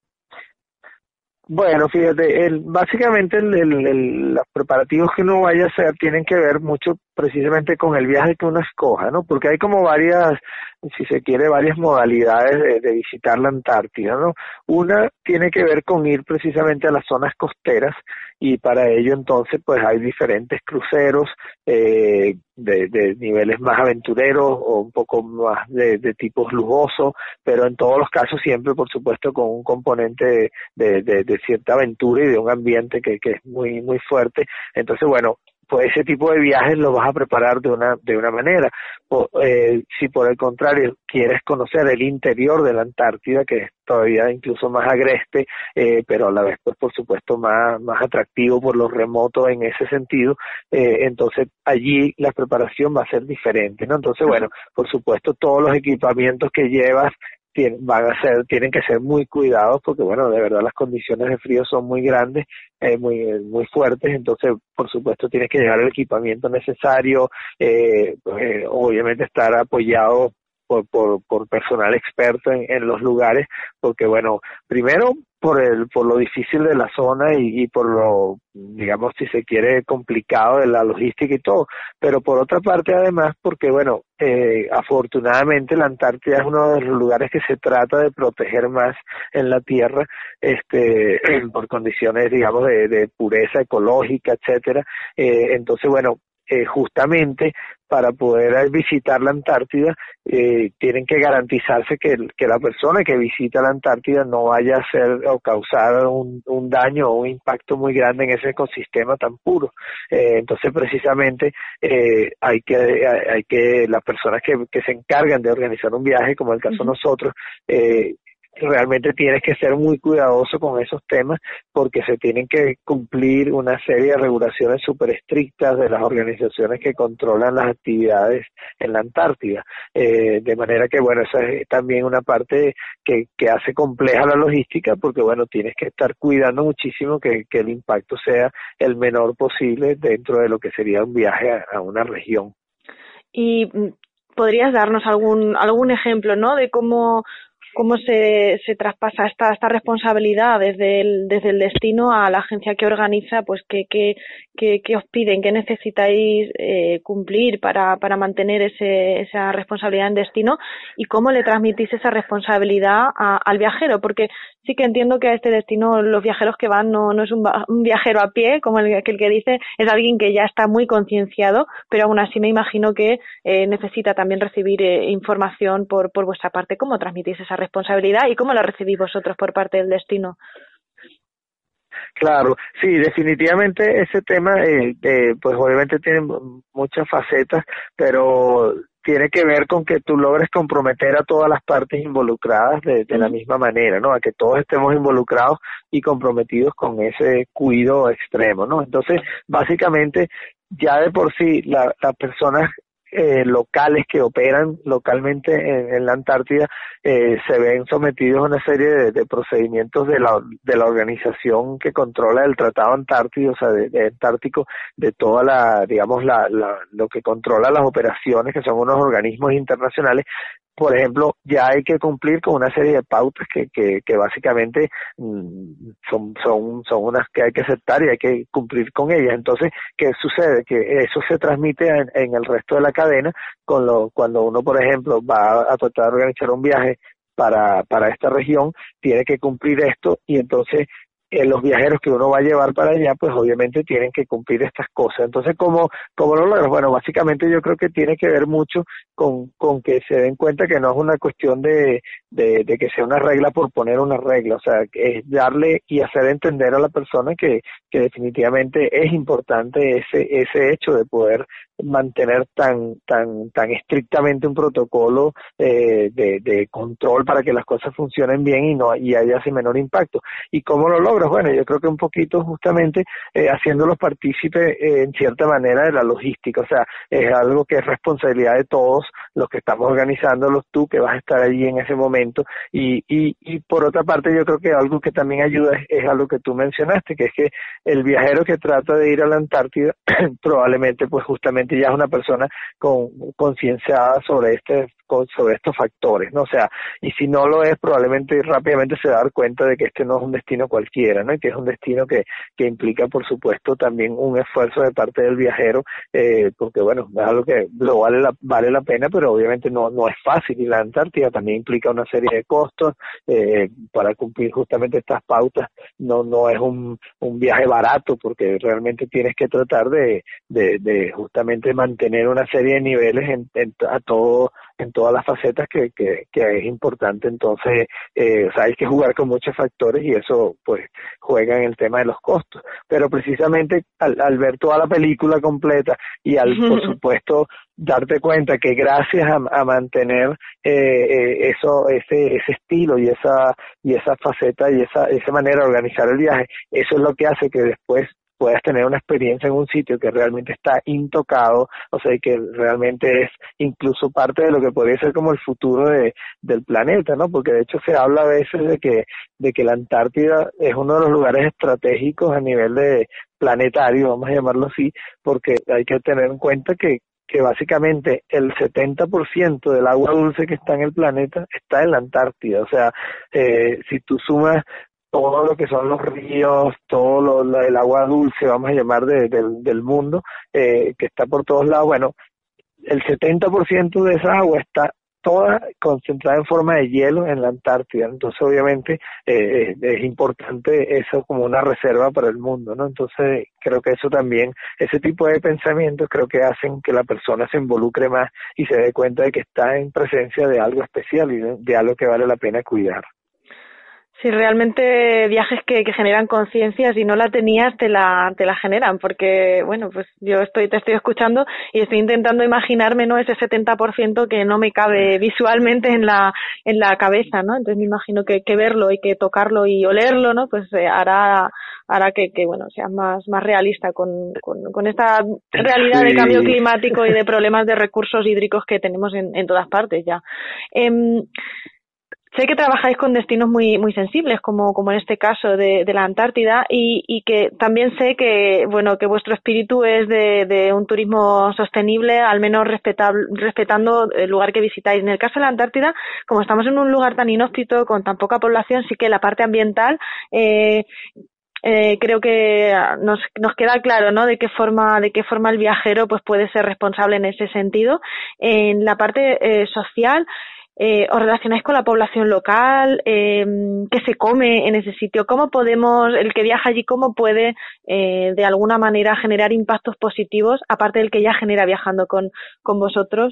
Bueno, fíjate, el, básicamente el, el, el, los preparativos que uno vaya a hacer tienen que ver mucho precisamente con el viaje que uno escoja, ¿no? Porque hay como varias, si se quiere, varias modalidades de, de visitar la Antártida, ¿no? Una tiene que ver con ir precisamente a las zonas costeras, y para ello entonces pues hay diferentes cruceros eh, de, de niveles más aventureros o un poco más de, de tipos lujosos, pero en todos los casos siempre, por supuesto, con un componente de, de, de cierta aventura y de un ambiente que, que es muy muy fuerte. Entonces, bueno, pues ese tipo de viajes los vas a preparar de una de una manera. O, eh, si por el contrario quieres conocer el interior de la Antártida, que es todavía incluso más agreste, eh, pero a la vez, pues por supuesto, más más atractivo por lo remoto en ese sentido, eh, entonces allí la preparación va a ser diferente, ¿no? Entonces, bueno, por supuesto, todos los equipamientos que llevas Tienen, van a ser, tienen que ser muy cuidados, porque bueno, de verdad las condiciones de frío son muy grandes, eh, muy muy fuertes. Entonces, por supuesto, tienes que llevar el equipamiento necesario, eh, pues, obviamente estar apoyado por, por, por personal experto en, en los lugares, porque bueno, primero por el por lo difícil de la zona y, y por lo, digamos, si se quiere, complicado de la logística y todo, pero por otra parte además porque bueno, eh, afortunadamente la Antártida es uno de los lugares que se trata de proteger más en la Tierra, este por condiciones, digamos, de, de pureza ecológica, etcétera. Eh, entonces, bueno, eh, justamente para poder visitar la Antártida, eh, tienen que garantizarse que, que la persona que visita la Antártida no vaya a hacer o causar un, un daño o un impacto muy grande en ese ecosistema tan puro. Eh, entonces, precisamente, eh, hay que hay que las personas que, que se encargan de organizar un viaje, como el caso de nosotros, eh, realmente tienes que ser muy cuidadoso con esos temas, porque se tienen que cumplir una serie de regulaciones súper estrictas de las organizaciones que controlan las actividades en la Antártida, eh, de manera que bueno, esa es también una parte que, que hace compleja la logística, porque bueno, tienes que estar cuidando muchísimo que, que el impacto sea el menor posible dentro de lo que sería un viaje a, a una región. Y podrías darnos algún algún ejemplo, ¿no?, de cómo cómo se, se traspasa esta, esta responsabilidad desde el, desde el destino a la agencia que organiza, pues qué, qué, qué, qué os piden, qué necesitáis eh, cumplir para, para mantener ese, esa responsabilidad en destino y cómo le transmitís esa responsabilidad a, al viajero, porque sí que entiendo que a este destino los viajeros que van no, no es un, un viajero a pie, como el, el que dice, es alguien que ya está muy concienciado, pero aún así me imagino que eh, necesita también recibir eh, información por, por vuestra parte. ¿Cómo transmitís esa responsabilidad y cómo la recibís vosotros por parte del destino? Claro, sí, definitivamente ese tema, eh, eh, pues obviamente tiene muchas facetas, pero tiene que ver con que tú logres comprometer a todas las partes involucradas de, de la misma manera, ¿no? A que todos estemos involucrados y comprometidos con ese cuidado extremo, ¿no? Entonces, básicamente, ya de por sí, la, las personas eh, locales que operan localmente en, en la Antártida eh, se ven sometidos a una serie de, de procedimientos de la, de la organización que controla el Tratado Antártico, o sea, de, de Antártico, de toda la, digamos, la, la, lo que controla las operaciones, que son unos organismos internacionales. Por ejemplo, ya hay que cumplir con una serie de pautas que, que, que básicamente mmm, son, son, son unas que hay que aceptar y hay que cumplir con ellas. Entonces, ¿qué sucede? Que eso se transmite en, en el resto de la cadena, con lo, cuando uno, por ejemplo, va a tratar de organizar un viaje para, para esta región, tiene que cumplir esto y entonces Eh, los viajeros que uno va a llevar para allá, pues obviamente tienen que cumplir estas cosas. Entonces, ¿cómo, cómo lo logras? Bueno, básicamente yo creo que tiene que ver mucho con, con que se den cuenta que no es una cuestión de, de, de que sea una regla por poner una regla, o sea, es darle y hacer entender a la persona que, que definitivamente es importante ese, ese hecho de poder mantener tan, tan, tan estrictamente un protocolo eh, de, de control para que las cosas funcionen bien y no y haya ese menor impacto. ¿Y cómo lo logras? Bueno, yo creo que un poquito justamente eh, haciéndolos partícipes eh, en cierta manera de la logística, o sea, es algo que es responsabilidad de todos los que estamos organizándolos, tú que vas a estar allí en ese momento y, y, y por otra parte yo creo que algo que también ayuda es, es algo que tú mencionaste, que es que el viajero que trata de ir a la Antártida probablemente pues justamente ya es una persona con concienciada sobre este sobre estos factores, ¿no? O sea, y si no lo es, probablemente rápidamente se va a dar cuenta de que este no es un destino cualquiera, ¿no? Y que es un destino que, que implica, por supuesto, también un esfuerzo de parte del viajero, eh, porque, bueno, es algo que lo vale la, vale la pena, pero obviamente no, no es fácil. Y la Antártida también implica una serie de costos, eh, para cumplir justamente estas pautas. No, no es un, un viaje barato, porque realmente tienes que tratar de, de, de justamente mantener una serie de niveles en, en a todo, en todas las facetas que, que, que es importante. Entonces, eh, o sea, hay que jugar con muchos factores y eso pues juega en el tema de los costos. Pero precisamente al, al ver toda la película completa y al, por supuesto, darte cuenta que gracias a, a mantener eh, eh, eso, ese, ese estilo y esa, y esa faceta y esa, esa manera de organizar el viaje, eso es lo que hace que después puedas tener una experiencia en un sitio que realmente está intocado, o sea, que realmente es incluso parte de lo que podría ser como el futuro de, del planeta, ¿no? Porque de hecho se habla a veces de que, de que la Antártida es uno de los lugares estratégicos a nivel de planetario, vamos a llamarlo así, porque hay que tener en cuenta que que básicamente el setenta por ciento del agua dulce que está en el planeta está en la Antártida, o sea, eh, si tú sumas todo lo que son los ríos, todo lo, lo, el agua dulce, vamos a llamar, de, de, del mundo, eh, que está por todos lados, bueno, el setenta por ciento de esa agua está toda concentrada en forma de hielo en la Antártida. Entonces, obviamente, eh, es importante eso como una reserva para el mundo, ¿no? Entonces, creo que eso también, ese tipo de pensamientos creo que hacen que la persona se involucre más y se dé cuenta de que está en presencia de algo especial y de, de algo que vale la pena cuidar. Sí, realmente viajes que, que generan conciencia, si no la tenías te la te la generan, porque bueno, pues yo estoy te estoy escuchando y estoy intentando imaginarme, ¿no?, ese setenta por ciento que no me cabe visualmente en la en la cabeza, ¿no? Entonces me imagino que, que verlo y que tocarlo y olerlo, ¿no?, pues eh, hará hará que, que bueno, sea más más realista con con, con esta realidad de cambio climático y de problemas de recursos hídricos que tenemos en, en todas partes ya. Eh, sé que trabajáis con destinos muy muy sensibles, como como en este caso de, de la Antártida, y, y que también sé que bueno que vuestro espíritu es de, de un turismo sostenible, al menos respetable, respetando el lugar que visitáis. En el caso de la Antártida, como estamos en un lugar tan inhóspito, con tan poca población, sí que la parte ambiental eh, Eh, creo que nos, nos queda claro, ¿no? De qué forma, de qué forma el viajero pues puede ser responsable en ese sentido. En la parte eh, social, eh, ¿os relacionáis con la población local? Eh, ¿Qué se come en ese sitio? ¿Cómo podemos, el que viaja allí, cómo puede eh, de alguna manera generar impactos positivos, aparte del que ya genera viajando con, con vosotros?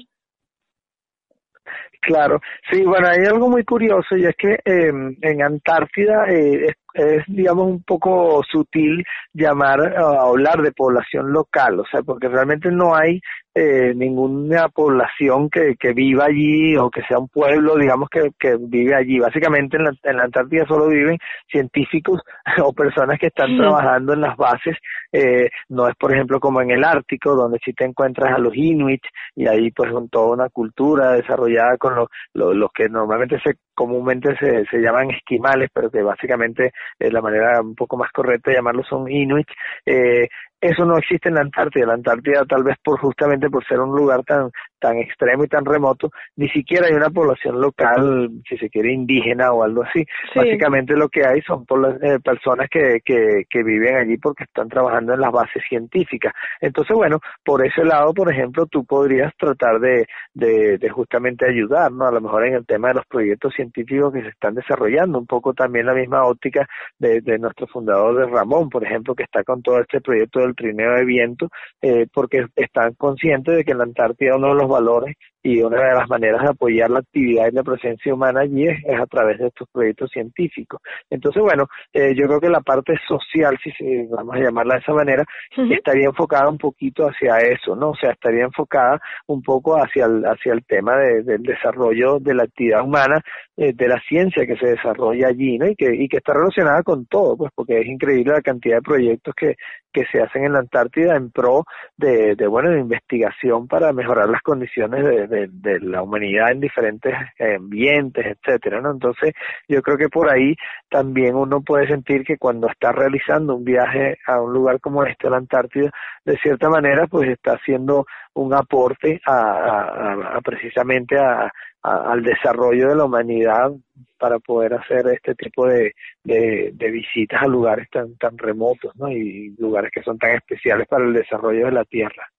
Claro, sí, bueno, hay algo muy curioso y es que eh, en Antártida eh, es, es, digamos, un poco sutil llamar a hablar de población local, o sea, porque realmente no hay eh, ninguna población que, que viva allí o que sea un pueblo, digamos, que, que vive allí. Básicamente en la, en la Antártida solo viven científicos o personas que están trabajando en las bases. Eh, no es, por ejemplo, como en el Ártico, donde sí te encuentras a los Inuit y ahí pues con toda una cultura desarrollada con los lo, lo que normalmente se comúnmente se, se llaman esquimales, pero que básicamente eh, la manera un poco más correcta de llamarlos son Inuit. Eh, eso no existe en la Antártida. La Antártida, tal vez por justamente por ser un lugar tan tan extremo y tan remoto, ni siquiera hay una población local, si se quiere, indígena o algo así. Sí. Básicamente lo que hay son eh, personas que, que, que viven allí porque están trabajando en las bases científicas. Entonces, bueno, por ese lado, por ejemplo, tú podrías tratar de, de, de justamente ayudar, ¿no? A lo mejor en el tema de los proyectos científicos que se están desarrollando, un poco también la misma óptica de, de nuestro fundador, de Ramón, por ejemplo, que está con todo este proyecto del trineo de viento, eh, porque están conscientes de que en la Antártida uno de los valores y una de las maneras de apoyar la actividad y la presencia humana allí es, es a través de estos proyectos científicos. Entonces, bueno, eh, yo creo que la parte social, si, si vamos a llamarla de esa manera, uh-huh. estaría enfocada un poquito hacia eso, ¿no? O sea, estaría enfocada un poco hacia el, hacia el tema de, del desarrollo de la actividad humana, eh, de la ciencia que se desarrolla allí, ¿no? Y que, y que está relacionada con todo, pues, porque es increíble la cantidad de proyectos que, que se hacen en la Antártida en pro de, de bueno, de investigación para mejorar las condiciones de, de, de la humanidad en diferentes ambientes, etcétera, ¿no? Entonces, yo creo que por ahí también uno puede sentir que cuando está realizando un viaje a un lugar como este, la Antártida, de cierta manera, pues está haciendo un aporte a, a, a precisamente a, a, al desarrollo de la humanidad para poder hacer este tipo de, de, de visitas a lugares tan, tan remotos, ¿no? Y lugares que son tan especiales para el desarrollo de la Tierra.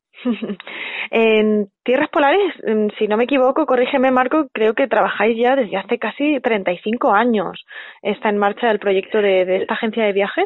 En Tierras Polares, si no me equivoco, corrígeme Marco, creo que trabajáis ya desde hace casi treinta y cinco años. ¿Está en marcha el proyecto de, de esta agencia de viajes?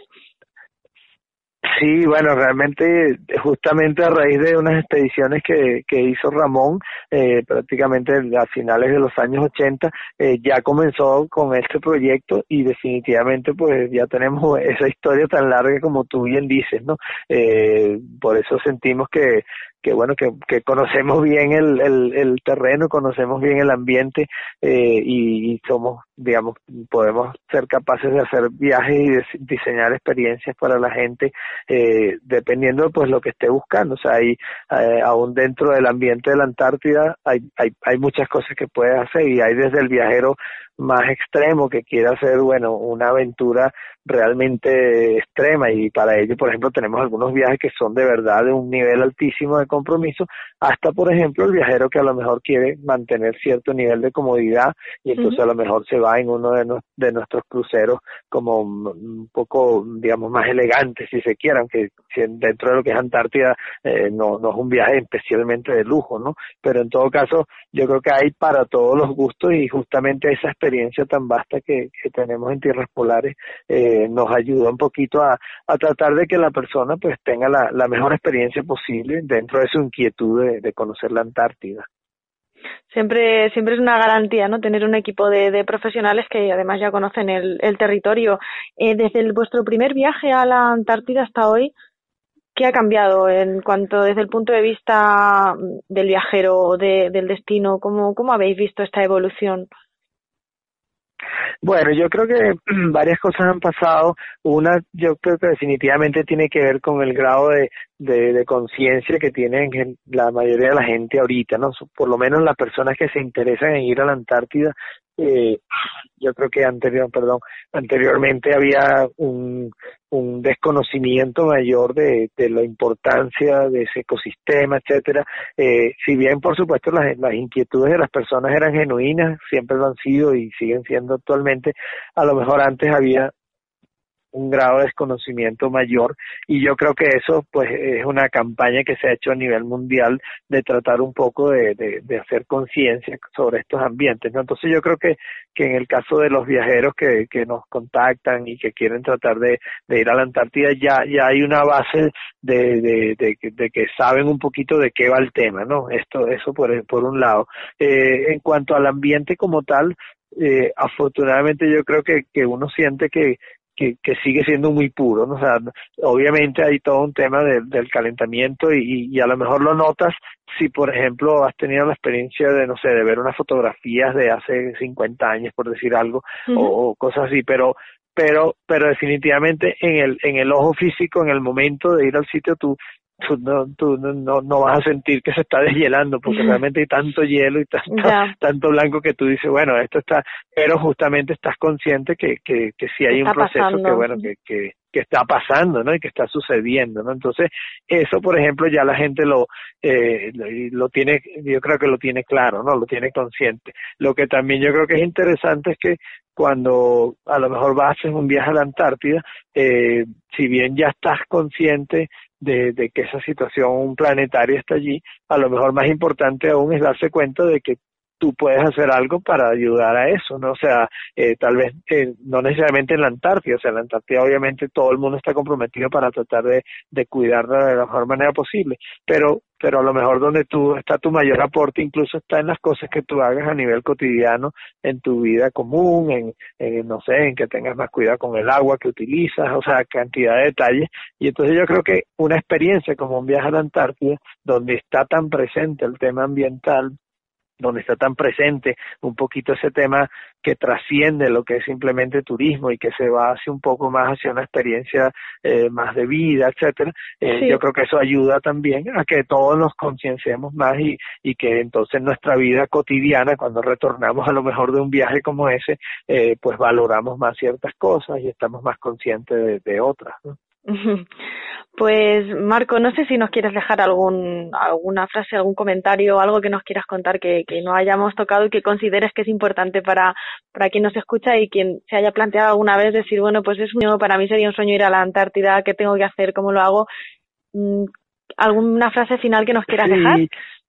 Sí, bueno, realmente justamente a raíz de unas expediciones que, que hizo Ramón, eh, prácticamente a finales de los años ochenta, eh, ya comenzó con este proyecto y definitivamente pues ya tenemos esa historia tan larga como tú bien dices, ¿no? Eh, por eso sentimos que que bueno, que, que conocemos bien el, el, el terreno, conocemos bien el ambiente eh, y, y somos, digamos, podemos ser capaces de hacer viajes y de diseñar experiencias para la gente eh, dependiendo pues lo que esté buscando. O sea, hay, eh, aún dentro del ambiente de la Antártida hay, hay, hay muchas cosas que puedes hacer y hay desde el viajero más extremo que quiera hacer, bueno, una aventura realmente extrema y para ello, por ejemplo, tenemos algunos viajes que son de verdad de un nivel altísimo de compromiso, hasta, por ejemplo, el viajero que a lo mejor quiere mantener cierto nivel de comodidad y entonces uh-huh. a lo mejor se va en uno de, no, de nuestros cruceros como un poco, digamos, más elegante, si se quiere, aunque dentro de lo que es Antártida eh, no, no es un viaje especialmente de lujo, ¿no? Pero en todo caso, yo creo que hay para todos los gustos y justamente esa experiencia tan vasta que, que tenemos en Tierras Polares eh, nos ayuda un poquito a, a tratar de que la persona pues tenga la, la mejor experiencia posible dentro de su inquietud de, de conocer la Antártida. Siempre siempre es una garantía, ¿no? Tener un equipo de, de profesionales que además ya conocen el, el territorio. Eh, desde el, vuestro primer viaje a la Antártida hasta hoy, ¿qué ha cambiado en cuanto desde el punto de vista del viajero o de, del destino? ¿Cómo, cómo habéis visto esta evolución? Bueno, yo creo que varias cosas han pasado. Una, yo creo que definitivamente tiene que ver con el grado de, de, de conciencia que tienen la mayoría de la gente ahorita, ¿no? Por lo menos las personas que se interesan en ir a la Antártida. Eh, yo creo que anterior, perdón, anteriormente había un, un desconocimiento mayor de, de la importancia de ese ecosistema, etcétera. Eh, si bien, por supuesto, las, las inquietudes de las personas eran genuinas, siempre lo han sido y siguen siendo actualmente, a lo mejor antes había un grado de desconocimiento mayor, y yo creo que eso pues es una campaña que se ha hecho a nivel mundial de tratar un poco de, de, de hacer conciencia sobre estos ambientes, ¿no? Entonces yo creo que, que en el caso de los viajeros que, que nos contactan y que quieren tratar de, de ir a la Antártida, ya, ya hay una base de, de, de, de que saben un poquito de qué va el tema, ¿no? Esto, eso por, por un lado. Eh, en cuanto al ambiente como tal, eh, afortunadamente yo creo que, que uno siente que Que, que sigue siendo muy puro, ¿no? O sea, obviamente hay todo un tema de, del calentamiento y, y a lo mejor lo notas si, por ejemplo, has tenido la experiencia de, no sé, de ver unas fotografías de hace cincuenta años, por decir algo, uh-huh. o, o cosas así, pero pero pero definitivamente en el en el ojo físico, en el momento de ir al sitio, tú tú no tú no no vas a sentir que se está deshielando, porque realmente hay tanto hielo y tanto, yeah. tanto blanco que tú dices, bueno, esto está, pero justamente estás consciente que que que sí hay está un proceso pasando. que bueno que que que está pasando, ¿no? Y que está sucediendo, ¿no? Entonces, eso, por ejemplo, ya la gente lo eh, lo, lo tiene, yo creo que lo tiene claro, ¿no? Lo tiene consciente. Lo que también yo creo que es interesante es que cuando a lo mejor vas a hacer un viaje a la Antártida, eh, si bien ya estás consciente de, de que esa situación planetaria está allí, a lo mejor más importante aún es darse cuenta de que tú puedes hacer algo para ayudar a eso, ¿no? O sea, eh, tal vez eh, no necesariamente en la Antártida, o sea, en la Antártida obviamente todo el mundo está comprometido para tratar de, de cuidarla de la mejor manera posible, pero pero a lo mejor donde tú está tu mayor aporte incluso está en las cosas que tú hagas a nivel cotidiano, en tu vida común, en, en no sé, en que tengas más cuidado con el agua que utilizas, o sea, cantidad de detalles. Y entonces yo creo que una experiencia como un viaje a la Antártida, donde está tan presente el tema ambiental, donde está tan presente un poquito ese tema que trasciende lo que es simplemente turismo y que se va hacia un poco más hacia una experiencia eh, más de vida, etcétera. Eh, sí. Yo creo que eso ayuda también a que todos nos concienciemos más y, y que entonces nuestra vida cotidiana, cuando retornamos a lo mejor de un viaje como ese, eh, pues valoramos más ciertas cosas y estamos más conscientes de, de otras, ¿no? Pues Marco, no sé si nos quieres dejar algún alguna frase, algún comentario, algo que nos quieras contar que, que no hayamos tocado y que consideres que es importante para, para quien nos escucha y quien se haya planteado alguna vez decir, bueno, pues es un sueño, para mí sería un sueño ir a la Antártida, ¿qué tengo que hacer? ¿Cómo lo hago? ¿Alguna frase final que nos quieras sí. dejar?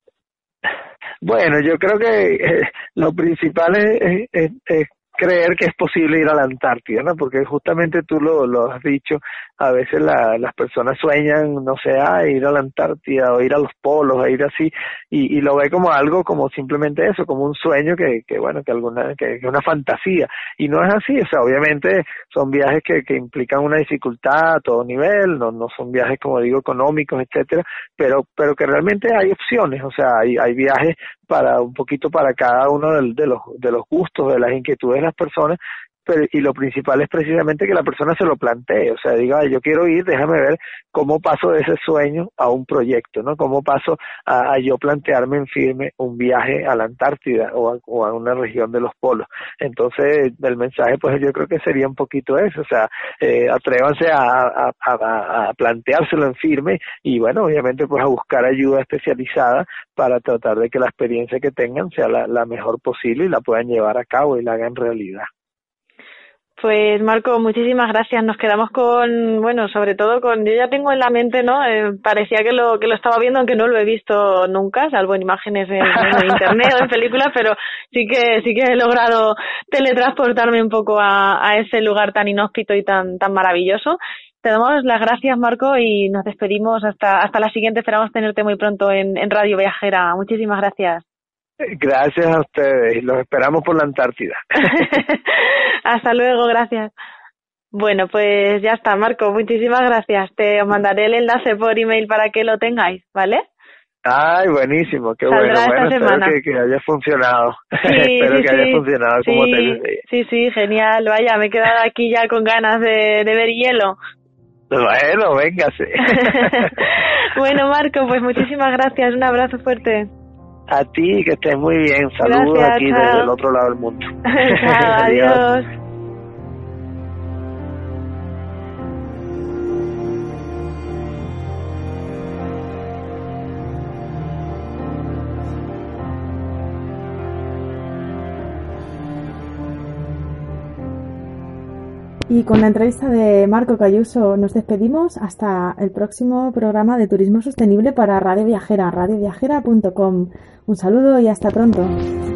Bueno, yo creo que eh, lo principal es, es, es creer que es posible ir a la Antártida, ¿no? Porque justamente tú lo, lo has dicho, a veces la, las personas sueñan, no sé, ah, ir a la Antártida o ir a los polos, o ir así, y, y lo ve como algo, como simplemente eso, como un sueño que, que bueno, que alguna, que es una fantasía, y no es así, o sea, obviamente son viajes que, que implican una dificultad a todo nivel, no, no son viajes, como digo, económicos, etcétera, pero, pero que realmente hay opciones, o sea, hay, hay viajes para un poquito para cada uno de, de los, de los gustos, de las inquietudes de las personas, pero, y lo principal es precisamente que la persona se lo plantee, o sea, diga, yo quiero ir, déjame ver cómo paso de ese sueño a un proyecto, ¿no? Cómo paso a, a yo plantearme en firme un viaje a la Antártida o a, o a una región de los polos. Entonces, el mensaje, pues yo creo que sería un poquito eso, o sea, eh, atrévanse a, a, a, a planteárselo en firme y, bueno, obviamente, pues a buscar ayuda especializada para tratar de que la experiencia que tengan sea la, la mejor posible y la puedan llevar a cabo y la hagan realidad. Pues Marco, muchísimas gracias. Nos quedamos con, bueno, sobre todo con, yo ya tengo en la mente, ¿no? Eh, parecía que lo que lo estaba viendo, aunque no lo he visto nunca, salvo en imágenes en, en internet o en películas, pero sí que sí que he logrado teletransportarme un poco a, a ese lugar tan inhóspito y tan tan maravilloso. Te damos las gracias, Marco, y nos despedimos hasta hasta la siguiente. Esperamos tenerte muy pronto en, en Radio Viajera. Muchísimas gracias. Gracias a ustedes y los esperamos por la Antártida. Hasta luego, gracias. Bueno, pues ya está, Marco, muchísimas gracias. Te mandaré el enlace por email para que lo tengáis, ¿vale? Ay, buenísimo, qué Saldrá bueno. esta Bueno, semana. espero que, que haya funcionado. Sí, espero sí, que sí. haya funcionado como sí, te decía. Sí, sí, genial. Vaya, me he quedado aquí ya con ganas de, de ver hielo. Bueno, véngase. Bueno, Marco, pues muchísimas gracias. Un abrazo fuerte. A ti, que estés muy bien. Saludos Gracias, aquí chao. desde el otro lado del mundo. Chao, adiós. Y con la entrevista de Marco Cayuso nos despedimos hasta el próximo programa de Turismo Sostenible para Radio Viajera, radio viajera punto com. Un saludo y hasta pronto.